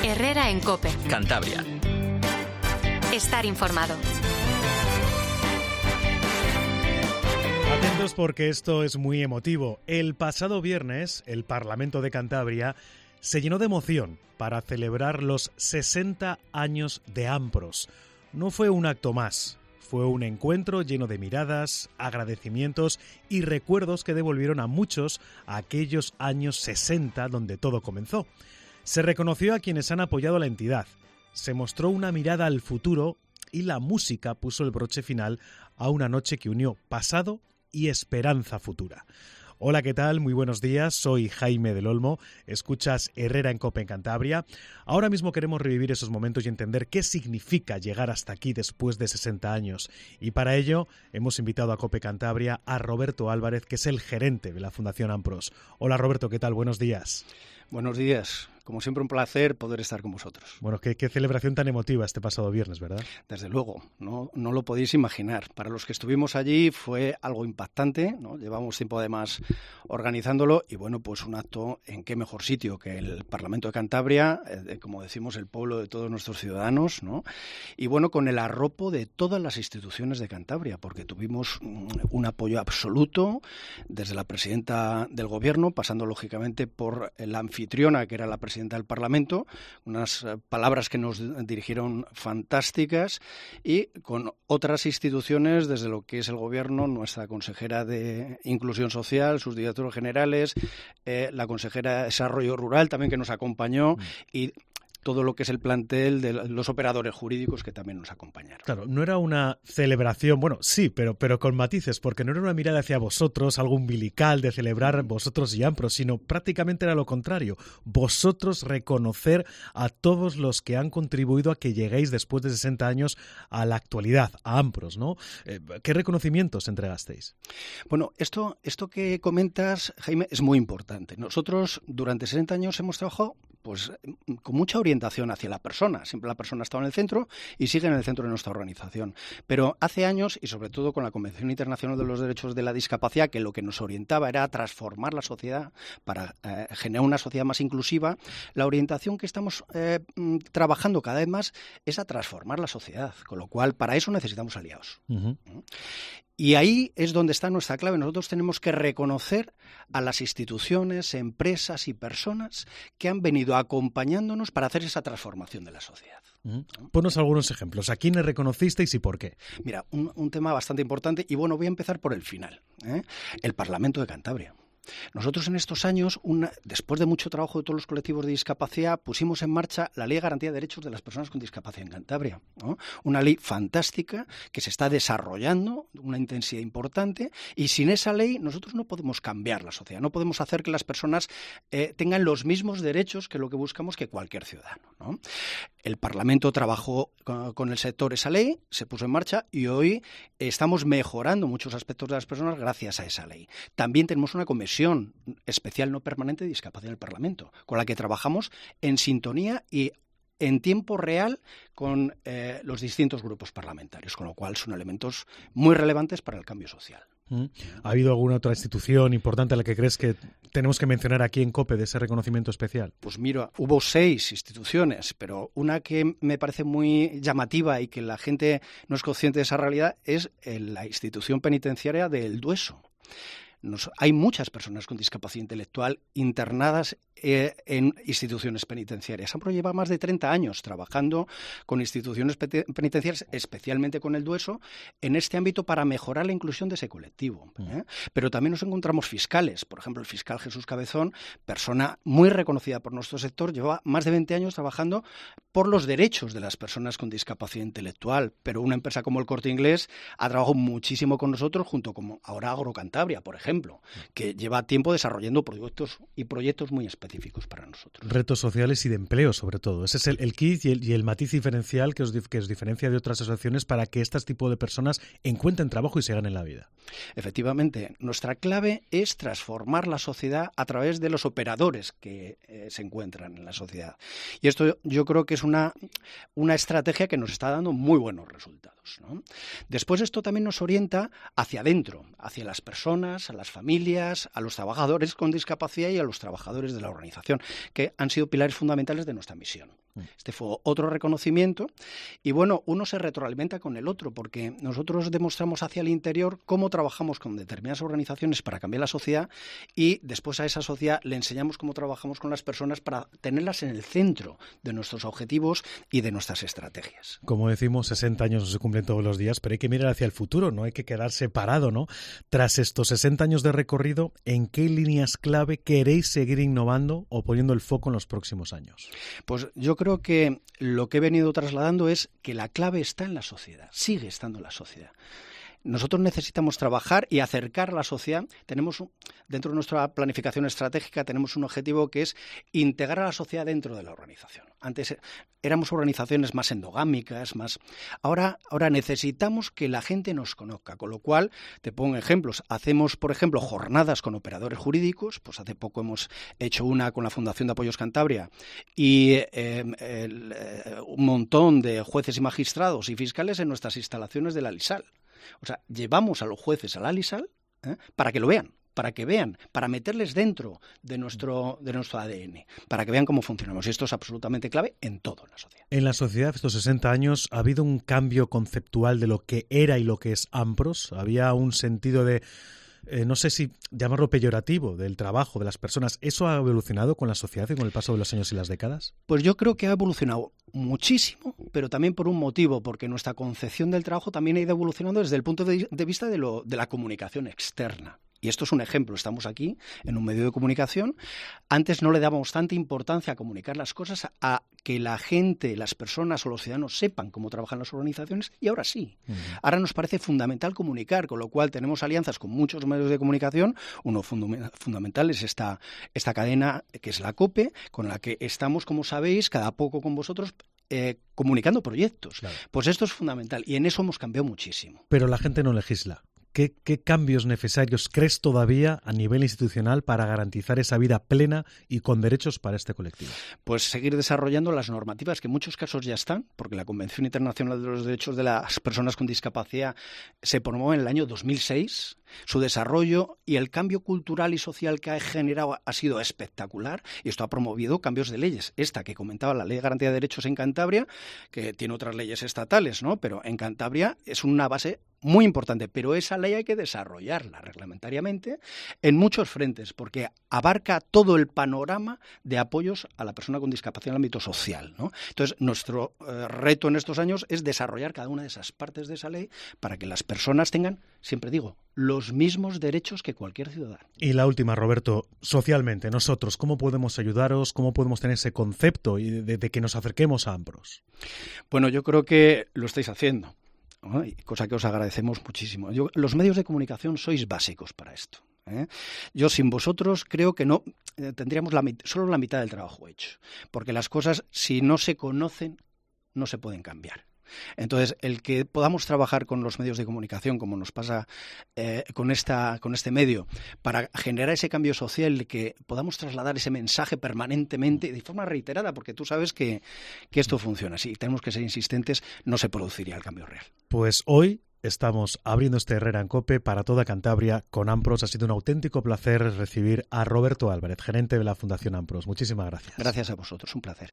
Herrera en COPE. Cantabria. Estar informado. Atentos porque esto es muy emotivo. El pasado viernes, el Parlamento de Cantabria se llenó de emoción para celebrar los 60 años de Ampros. No fue un acto más, fue un encuentro lleno de miradas, agradecimientos y recuerdos que devolvieron a muchos a aquellos años 60 donde todo comenzó. Se reconoció a quienes han apoyado a la entidad, se mostró una mirada al futuro y la música puso el broche final a una noche que unió pasado y esperanza futura. Hola, ¿qué tal? Muy buenos días, soy Jaime del Olmo, escuchas Herrera en COPE en Cantabria. Ahora mismo queremos revivir esos momentos y entender qué significa llegar hasta aquí después de 60 años. Y para ello hemos invitado a COPE Cantabria a Roberto Álvarez, que es el gerente de la Fundación Ampros. Hola Roberto, ¿qué tal? Buenos días. Buenos días. Como siempre, un placer poder estar con vosotros. Bueno, qué celebración tan emotiva este pasado viernes, ¿verdad? Desde luego, no lo podéis imaginar. Para los que estuvimos allí fue algo impactante, ¿no? Llevamos tiempo además organizándolo y bueno, pues un acto en qué mejor sitio que el Parlamento de Cantabria, como decimos, el pueblo de todos nuestros ciudadanos, ¿no? Y bueno, con el arropo de todas las instituciones de Cantabria, porque tuvimos un apoyo absoluto desde la presidenta del Gobierno, pasando lógicamente por la anfitriona, que era la presidenta del Parlamento, unas palabras que nos dirigieron fantásticas, y con otras instituciones desde lo que es el Gobierno, nuestra consejera de Inclusión Social, sus directores generales, la consejera de Desarrollo Rural también que nos acompañó y todo lo que es el plantel de los operadores jurídicos que también nos acompañaron. Claro, no era una celebración, bueno, sí, pero con matices, porque no era una mirada hacia vosotros, algo umbilical de celebrar vosotros y Ampros, sino prácticamente era lo contrario. Vosotros reconocer a todos los que han contribuido a que lleguéis después de 60 años a la actualidad, a Ampros, ¿no? ¿Qué reconocimientos entregasteis? Bueno, esto que comentas, Jaime, es muy importante. Nosotros durante 60 años hemos trabajado pues con mucha orientación hacia la persona. Siempre la persona ha estado en el centro y sigue en el centro de nuestra organización. Pero hace años, y sobre todo con la Convención Internacional de los Derechos de la Discapacidad, que lo que nos orientaba era a transformar la sociedad para generar una sociedad más inclusiva, la orientación que estamos trabajando cada vez más es a transformar la sociedad. Con lo cual, para eso necesitamos aliados. Uh-huh. Y ahí es donde está nuestra clave. Nosotros tenemos que reconocer a las instituciones, empresas y personas que han venido acompañándonos para hacer esa transformación de la sociedad. Ponos algunos ejemplos. ¿A quiénes reconocisteis y por qué? Mira, un tema bastante importante y bueno, voy a empezar por el final. El Parlamento de Cantabria. Nosotros en estos años, después de mucho trabajo de todos los colectivos de discapacidad, pusimos en marcha la Ley de Garantía de Derechos de las Personas con Discapacidad en Cantabria, ¿no? Una ley fantástica que se está desarrollando, una intensidad importante, y sin esa ley nosotros no podemos cambiar la sociedad, no podemos hacer que las personas tengan los mismos derechos que lo que buscamos que cualquier ciudadano, ¿no? El Parlamento trabajó con el sector esa ley, se puso en marcha y hoy estamos mejorando muchos aspectos de las personas gracias a esa ley. También tenemos una comisión especial no permanente de discapacidad en el Parlamento, con la que trabajamos en sintonía y en tiempo real con los distintos grupos parlamentarios, con lo cual son elementos muy relevantes para el cambio social. ¿Ha habido alguna otra institución importante a la que crees que tenemos que mencionar aquí en COPE de ese reconocimiento especial? Pues mira, hubo 6 instituciones, pero una que me parece muy llamativa y que la gente no es consciente de esa realidad es la institución penitenciaria del Dueso. Hay muchas personas con discapacidad intelectual internadas en instituciones penitenciarias. Ampro lleva más de 30 años trabajando con instituciones penitenciarias, especialmente con el Dueso, en este ámbito para mejorar la inclusión de ese colectivo. Pero también nos encontramos fiscales. Por ejemplo, el fiscal Jesús Cabezón, persona muy reconocida por nuestro sector, lleva más de 20 años trabajando por los derechos de las personas con discapacidad intelectual. Pero una empresa como el Corte Inglés ha trabajado muchísimo con nosotros, junto con ahora Agrocantabria, por ejemplo, que lleva tiempo desarrollando proyectos muy específicos para nosotros. Retos sociales y de empleo, sobre todo. Ese es el kit y el matiz diferencial que os diferencia de otras asociaciones para que este tipo de personas encuentren trabajo y se ganen la vida. Efectivamente, nuestra clave es transformar la sociedad a través de los operadores que se encuentran en la sociedad. Y esto yo creo que es una estrategia que nos está dando muy buenos resultados, ¿no? Después esto también nos orienta hacia adentro, hacia las personas, a las familias, a los trabajadores con discapacidad y a los trabajadores de la organización, que han sido pilares fundamentales de nuestra misión. Este fue otro reconocimiento y bueno, uno se retroalimenta con el otro porque nosotros demostramos hacia el interior cómo trabajamos con determinadas organizaciones para cambiar la sociedad y después a esa sociedad le enseñamos cómo trabajamos con las personas para tenerlas en el centro de nuestros objetivos y de nuestras estrategias. Como decimos, 60 años no se cumplen todos los días, pero hay que mirar hacia el futuro, no hay que quedarse parado, ¿no? Tras estos 60 años de recorrido, ¿en qué líneas clave queréis seguir innovando o poniendo el foco en los próximos años? Pues yo creo que lo que he venido trasladando es que la clave está en la sociedad, sigue estando en la sociedad. Nosotros necesitamos trabajar y acercar a la sociedad. Dentro de nuestra planificación estratégica tenemos un objetivo que es integrar a la sociedad dentro de la organización. Antes éramos organizaciones más endogámicas, Ahora necesitamos que la gente nos conozca, con lo cual, te pongo ejemplos. Hacemos, por ejemplo, jornadas con operadores jurídicos. Pues hace poco hemos hecho una con la Fundación de Apoyos Cantabria y un montón de jueces y magistrados y fiscales en nuestras instalaciones de la LISAL. O sea, llevamos a los jueces a la LISAL para que lo vean, para meterles dentro de nuestro ADN, para que vean cómo funcionamos. Y esto es absolutamente clave en todo en la sociedad. En la sociedad, estos 60 años, ¿ha habido un cambio conceptual de lo que era y lo que es Ampros? ¿Había un sentido de, no sé si llamarlo peyorativo, del trabajo de las personas? ¿Eso ha evolucionado con la sociedad y con el paso de los años y las décadas? Pues yo creo que ha evolucionado muchísimo, pero también por un motivo, porque nuestra concepción del trabajo también ha ido evolucionando desde el punto de vista de la comunicación externa. Y esto es un ejemplo, estamos aquí en un medio de comunicación. Antes no le dábamos tanta importancia a comunicar las cosas, a que la gente, las personas o los ciudadanos sepan cómo trabajan las organizaciones, y ahora sí. Ahora nos parece fundamental comunicar, con lo cual tenemos alianzas con muchos medios de comunicación. Uno fundamental es esta cadena que es la COPE, con la que estamos, como sabéis, cada poco con vosotros, comunicando proyectos. Claro. Pues esto es fundamental y en eso hemos cambiado muchísimo. Pero la gente no legisla. ¿Qué cambios necesarios crees todavía a nivel institucional para garantizar esa vida plena y con derechos para este colectivo? Pues seguir desarrollando las normativas que en muchos casos ya están, porque la Convención Internacional de los Derechos de las Personas con Discapacidad se promovió en el año 2006. Su desarrollo y el cambio cultural y social que ha generado ha sido espectacular y esto ha promovido cambios de leyes. Esta que comentaba, la Ley de Garantía de Derechos en Cantabria, que tiene otras leyes estatales, ¿no? Pero en Cantabria es una base muy importante, pero esa ley hay que desarrollarla reglamentariamente en muchos frentes, porque abarca todo el panorama de apoyos a la persona con discapacidad en el ámbito social, ¿no? Entonces, nuestro reto en estos años es desarrollar cada una de esas partes de esa ley para que las personas tengan, siempre digo, los mismos derechos que cualquier ciudadano. Y la última, Roberto, socialmente, nosotros, ¿cómo podemos ayudaros? ¿Cómo podemos tener ese concepto de que nos acerquemos a Ampros? Bueno, yo creo que lo estáis haciendo, ¿no? Cosa que os agradecemos muchísimo. Los medios de comunicación sois básicos para esto. Yo sin vosotros creo que no tendríamos solo la mitad del trabajo hecho, porque las cosas, si no se conocen, no se pueden cambiar. Entonces, el que podamos trabajar con los medios de comunicación, como nos pasa con este medio, para generar ese cambio social, que podamos trasladar ese mensaje permanentemente, de forma reiterada, porque tú sabes que esto funciona. Si tenemos que ser insistentes, no se produciría el cambio real. Pues hoy estamos abriendo este Herrera en COPE para toda Cantabria con Ampros. Ha sido un auténtico placer recibir a Roberto Álvarez, gerente de la Fundación Ampros. Muchísimas gracias. Gracias a vosotros, un placer.